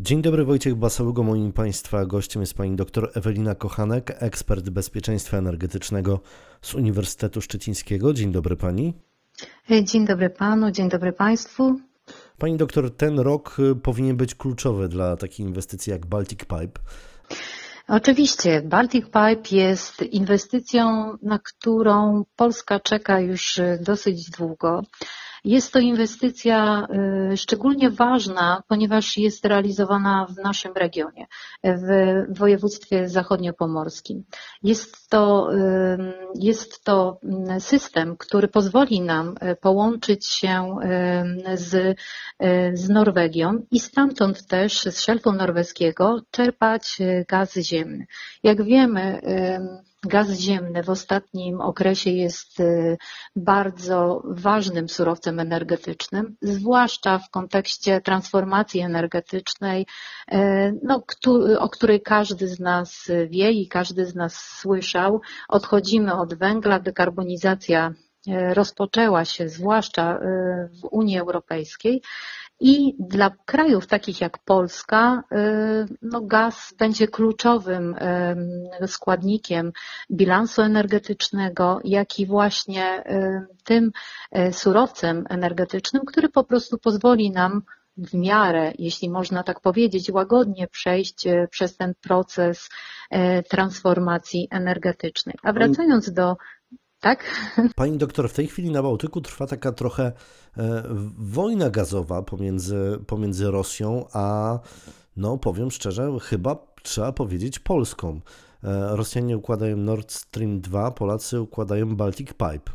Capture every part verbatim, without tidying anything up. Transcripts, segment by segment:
Dzień dobry, Wojciech Basałygo. Moim Państwa gościem jest pani dr Ewelina Kochanek, ekspert bezpieczeństwa energetycznego z Uniwersytetu Szczecińskiego. Dzień dobry pani. Dzień dobry panu, dzień dobry państwu. Pani doktor, ten rok powinien być kluczowy dla takiej inwestycji jak Baltic Pipe. Oczywiście, Baltic Pipe jest inwestycją, na którą Polska czeka już dosyć długo. Jest to inwestycja szczególnie ważna, ponieważ jest realizowana w naszym regionie, w województwie zachodniopomorskim. Jest to, jest to system, który pozwoli nam połączyć się z, z Norwegią i stamtąd też, z szelfu norweskiego, czerpać gaz ziemny. Jak wiemy, gaz ziemny w ostatnim okresie jest bardzo ważnym surowcem energetycznym, zwłaszcza w kontekście transformacji energetycznej, no, o której każdy z nas wie i każdy z nas słyszał. Odchodzimy od węgla, dekarbonizacja rozpoczęła się zwłaszcza w Unii Europejskiej. I dla krajów takich jak Polska no gaz będzie kluczowym składnikiem bilansu energetycznego, jak i właśnie tym surowcem energetycznym, który po prostu pozwoli nam w miarę, jeśli można tak powiedzieć, łagodnie przejść przez ten proces transformacji energetycznej. A wracając do Tak? Pani doktor, w tej chwili na Bałtyku trwa taka trochę wojna gazowa pomiędzy, pomiędzy Rosją a, no powiem szczerze, chyba trzeba powiedzieć Polską. Rosjanie układają Nord Stream dwa, Polacy układają Baltic Pipe.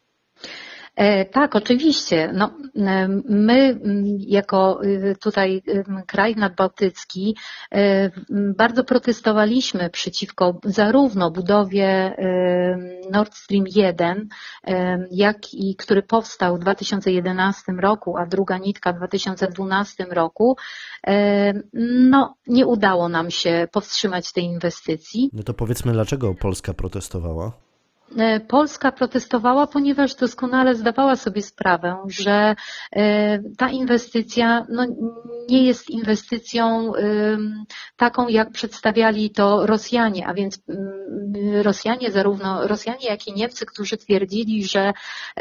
Tak, oczywiście. No, my jako tutaj kraj nadbałtycki bardzo protestowaliśmy przeciwko zarówno budowie Nord Stream jeden, jak i który powstał w dwa tysiące jedenastym roku, a druga nitka w dwa tysiące dwunastym roku. No, nie udało nam się powstrzymać tej inwestycji. No to powiedzmy, dlaczego Polska protestowała? Polska protestowała, ponieważ doskonale zdawała sobie sprawę, że ta inwestycja no, nie jest inwestycją taką, jak przedstawiali to Rosjanie, a więc Rosjanie, zarówno Rosjanie, jak i Niemcy, którzy twierdzili, że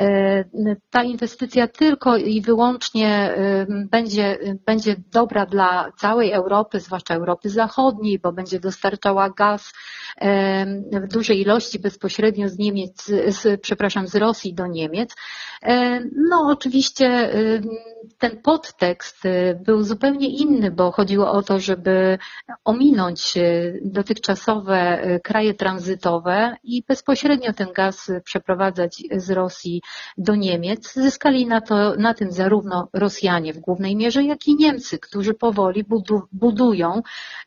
ta inwestycja tylko i wyłącznie będzie, będzie dobra dla całej Europy, zwłaszcza Europy Zachodniej, bo będzie dostarczała gaz w dużej ilości bezpośrednio z Niemiec, z, przepraszam, z Rosji do Niemiec. No oczywiście ten podtekst był zupełnie inny, bo chodziło o to, żeby ominąć dotychczasowe kraje tranzytowe i bezpośrednio ten gaz przeprowadzać z Rosji do Niemiec. Zyskali na, to, na tym zarówno Rosjanie w głównej mierze, jak i Niemcy, którzy powoli budu, budują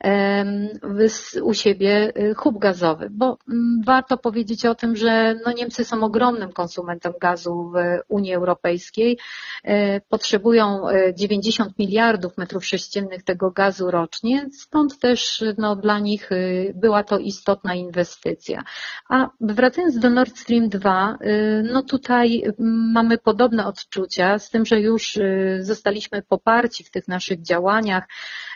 u siebie hub gazowy, bo warto powiedzieć o tym, że no Niemcy są ogromnym konsumentem gazu w Unii Europejskiej, potrzebują dziewięćdziesiąt miliardów metrów sześciennych tego gazu rocznie, stąd też no, dla nich była to istotna inwestycja. A wracając do Nord Stream dwa, no tutaj mamy podobne odczucia, z tym, że już zostaliśmy poparci w tych naszych działaniach,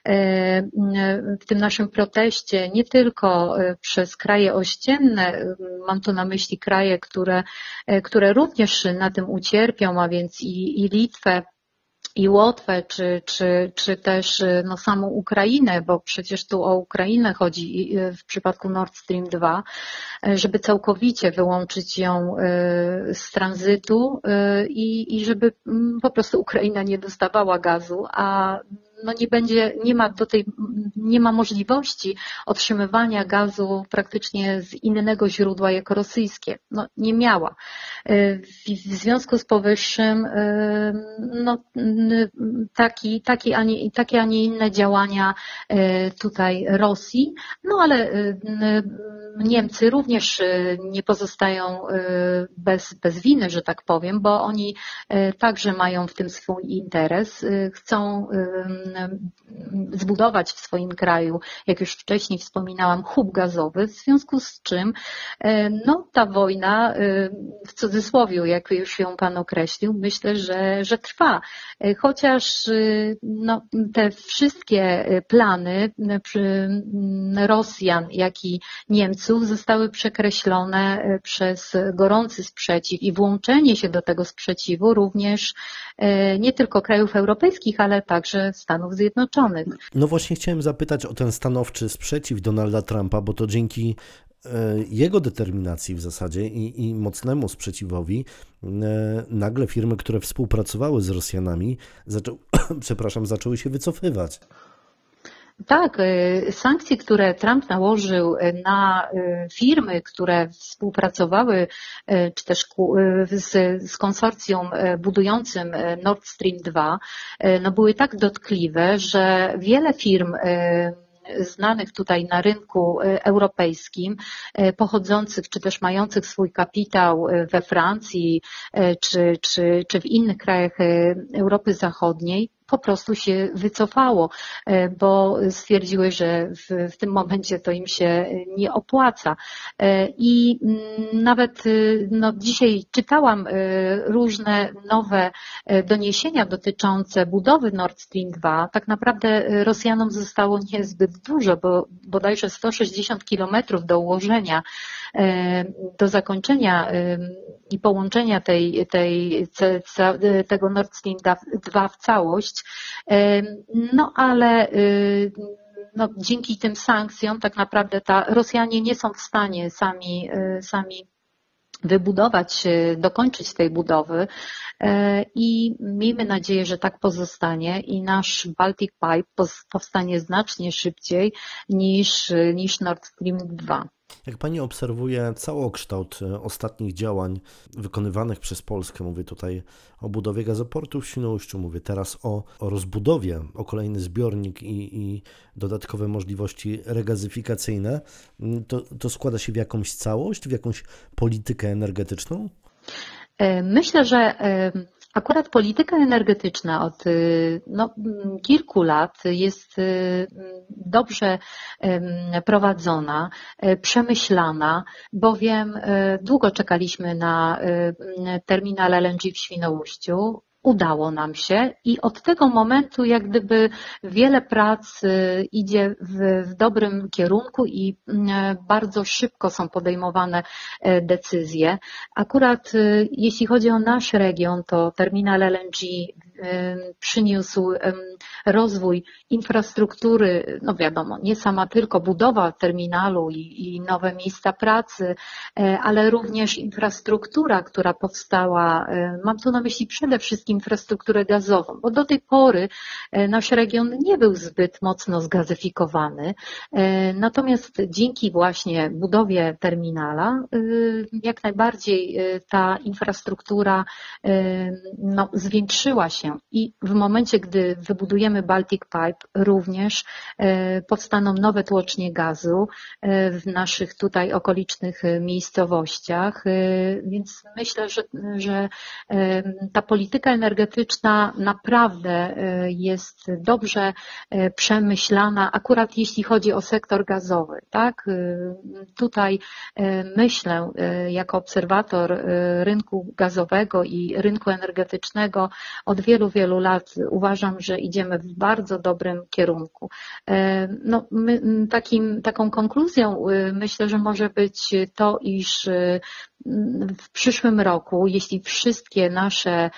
w tym naszym proteście nie tylko przez kraje ościenne, mam tu na myśli kraje, które, które również na tym ucierpią, a więc i, i Litwę, i Łotwę, czy, czy, czy też no, samą Ukrainę, bo przecież tu o Ukrainę chodzi w przypadku Nord Stream dwa, żeby całkowicie wyłączyć ją z tranzytu i, i żeby po prostu Ukraina nie dostawała gazu, a no nie będzie, nie ma do tej, nie ma możliwości otrzymywania gazu praktycznie z innego źródła jak rosyjskie. No nie miała. W, w związku z powyższym no, taki, taki, a nie, takie, a nie inne działania tutaj Rosji, no ale Niemcy również nie pozostają bez, bez winy, że tak powiem, bo oni także mają w tym swój interes. Chcą zbudować w swoim kraju, jak już wcześniej wspominałam, hub gazowy, w związku z czym no, ta wojna, w cudzysłowie, jak już ją Pan określił, myślę, że, że trwa. Chociaż no, te wszystkie plany Rosjan, jak i Niemców zostały przekreślone przez gorący sprzeciw i włączenie się do tego sprzeciwu również nie tylko krajów europejskich, ale także Stanów Zjednoczonych. No właśnie chciałem zapytać o ten stanowczy sprzeciw Donalda Trumpa, bo to dzięki jego determinacji w zasadzie i, i mocnemu sprzeciwowi nagle firmy, które współpracowały z Rosjanami, zaczą, przepraszam, zaczęły się wycofywać. Tak, sankcje, które Trump nałożył na firmy, które współpracowały, czy też z, z konsorcjum budującym Nord Stream dwa, no były tak dotkliwe, że wiele firm znanych tutaj na rynku europejskim, pochodzących czy też mających swój kapitał we Francji czy, czy, czy w innych krajach Europy Zachodniej, po prostu się wycofało, bo stwierdziły, że w, w tym momencie to im się nie opłaca. I nawet no, dzisiaj czytałam różne nowe doniesienia dotyczące budowy Nord Stream dwa. Tak naprawdę Rosjanom zostało niezbyt dużo, bo bodajże sto sześćdziesiąt kilometrów do ułożenia, do zakończenia i połączenia tej, tej, tego Nord Stream dwa w całość. No ale no, dzięki tym sankcjom tak naprawdę ta, Rosjanie nie są w stanie sami, sami wybudować, dokończyć tej budowy i miejmy nadzieję, że tak pozostanie i nasz Baltic Pipe powstanie znacznie szybciej niż, niż Nord Stream dwa. Jak Pani obserwuje całokształt ostatnich działań wykonywanych przez Polskę, mówię tutaj o budowie gazoportu w Świnoujściu, mówię teraz o, o rozbudowie, o kolejny zbiornik i, i dodatkowe możliwości regazyfikacyjne, to, to składa się w jakąś całość, w jakąś politykę energetyczną? Myślę, że akurat polityka energetyczna od no, kilku lat jest dobrze prowadzona, przemyślana, bowiem długo czekaliśmy na terminal L N G w Świnoujściu. Udało nam się i od tego momentu jak gdyby wiele prac idzie w, w dobrym kierunku i bardzo szybko są podejmowane decyzje. Akurat jeśli chodzi o nasz region, to terminal L N G przyniósł rozwój infrastruktury, no wiadomo, nie sama tylko budowa terminalu i, i nowe miejsca pracy, ale również infrastruktura, która powstała, mam tu na myśli przede wszystkim infrastrukturę gazową, bo do tej pory nasz region nie był zbyt mocno zgazyfikowany, natomiast dzięki właśnie budowie terminala jak najbardziej ta infrastruktura no, zwiększyła się i w momencie, gdy wybudujemy Baltic Pipe, również powstaną nowe tłocznie gazu w naszych tutaj okolicznych miejscowościach, więc myślę, że, że ta polityka energetyczna naprawdę jest dobrze przemyślana, akurat jeśli chodzi o sektor gazowy, tak? Tutaj myślę, jako obserwator rynku gazowego i rynku energetycznego od wielu, wielu lat uważam, że idziemy w bardzo dobrym kierunku. No, my, takim, taką konkluzją myślę, że może być to, iż w przyszłym roku, jeśli wszystkie nasze,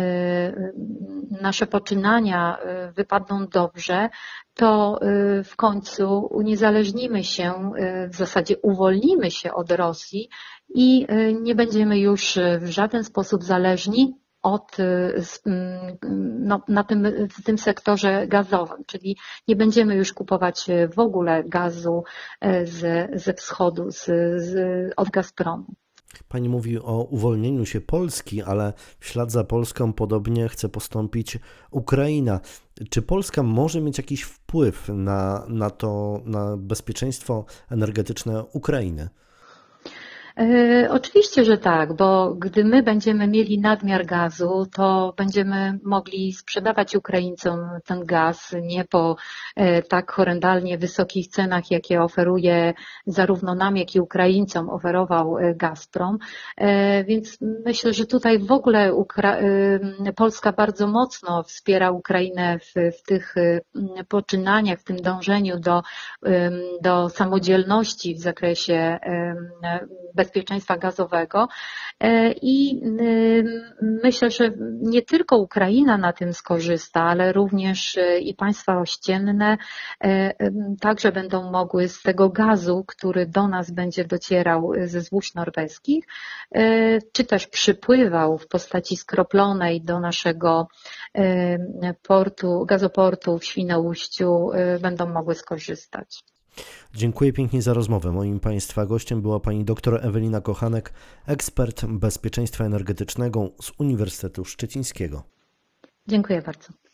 nasze poczynania wypadną dobrze, to w końcu uniezależnimy się, w zasadzie uwolnimy się od Rosji i nie będziemy już w żaden sposób zależni od, no, na tym, w tym sektorze gazowym, czyli nie będziemy już kupować w ogóle gazu ze, ze wschodu, z, z, od Gazpromu. Pani mówi o uwolnieniu się Polski, ale w ślad za Polską podobnie chce postąpić Ukraina. Czy Polska może mieć jakiś wpływ na, na to, na bezpieczeństwo energetyczne Ukrainy? E, Oczywiście, że tak, bo gdy my będziemy mieli nadmiar gazu, to będziemy mogli sprzedawać Ukraińcom ten gaz nie po e, tak horrendalnie wysokich cenach, jakie oferuje zarówno nam, jak i Ukraińcom oferował e, Gazprom. E, Więc myślę, że tutaj w ogóle Ukra- e, Polska bardzo mocno wspiera Ukrainę w, w tych e, poczynaniach, w tym dążeniu do, e, do samodzielności w zakresie e, bezpieczeństwa gazowego i myślę, że nie tylko Ukraina na tym skorzysta, ale również i państwa ościenne także będą mogły z tego gazu, który do nas będzie docierał ze złóż norweskich, czy też przypływał w postaci skroplonej do naszego portu, gazoportu w Świnoujściu, będą mogły skorzystać. Dziękuję pięknie za rozmowę. Moim Państwa gościem była pani dr Ewelina Kochanek, ekspert bezpieczeństwa energetycznego z Uniwersytetu Szczecińskiego. Dziękuję bardzo.